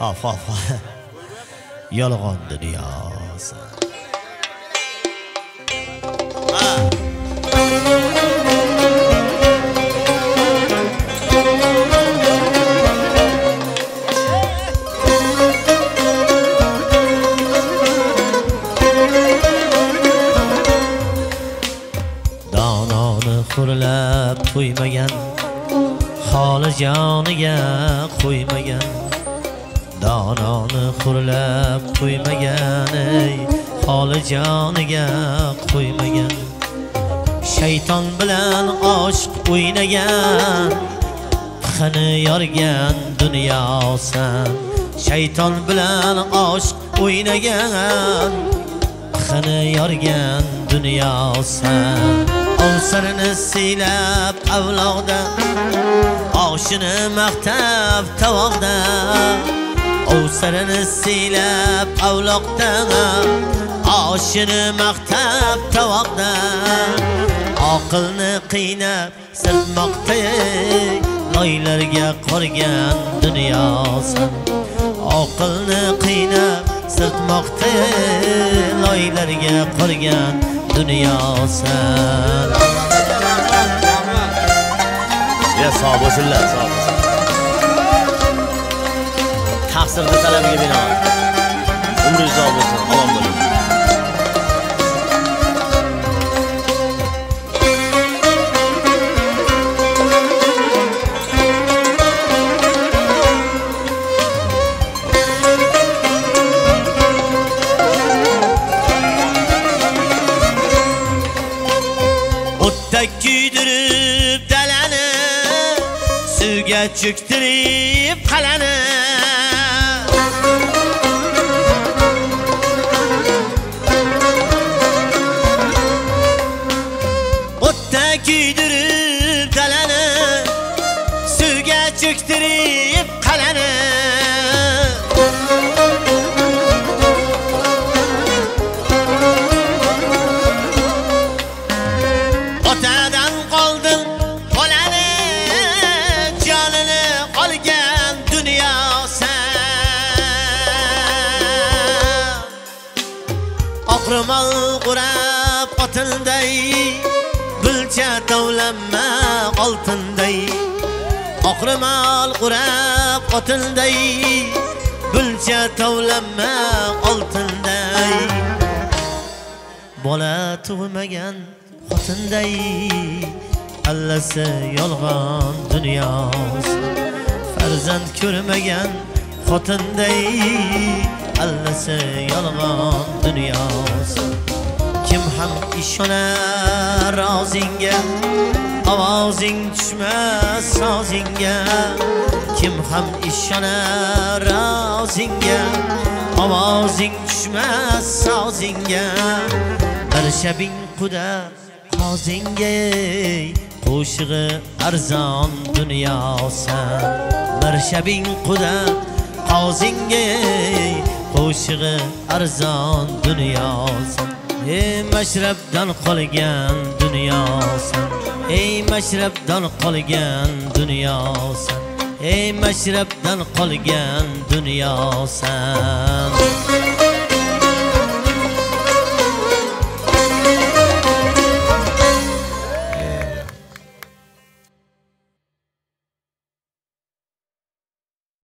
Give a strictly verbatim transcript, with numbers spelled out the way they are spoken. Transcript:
Hop hop. Yolg'on dunyosi. Dononi xurlab qo'ymagan, xoli joniga qo'ymagan. Dononi xurlab qo'ymagan, ey xoli joniga qo'ymagan. Shayton bilan oshiq o'ynagan, xini yorgan dunyosan. Shayton bilan oshiq o'ynagan, xini yorgan dunyosan. Ovsirini siylab avloqda, oshini maqtab tovoqda. Ovsirini siylab avloqda, oshini maqtab tovoqda. Aqlni qiynab sirtmoqda, loylarga qolgan dunyosan. Aqlni qiynab sirtmoqda, loylarga qolgan dunyosan. Ya sog' bo'lsinlar, sog' bo'lsin. Taqsirni talabiga binoan umringiz uzoq bo'lsin, omon bo'ling. O'tda kuydirib dalani, suvga cho'ktirib qalani. O'tda kuydirib dalani, suvga cho'ktirib qalani. Otadan qoldim bolani, jonini olgan dunyosan. Oqrimol qurab otinday, bilcha tovlanma oltinday. Oqrimol qurab otinday, bilcha tovlanma oltinday. Bola tug'magan xotinday, allasi yolg'on dunyosi. Farzand ko'rmagan xotinday, allasi yolg'on dunyosi. Kim ham ishonar o'zingga, ovozing tushmas sozingga. Kim ham ishonar o'zingga, ovozing tushmas sozingga. Bir shabing quda qozingga, qo'shig'i arzon dunyosan. Bir shabing quda qozingga, qo'shig'i arzon dunyosan. Ey mashrabdan qolgan dunyosan. Ey mashrabdan qolgan dunyosan. Ey mashrabdan qolgan dunyosan.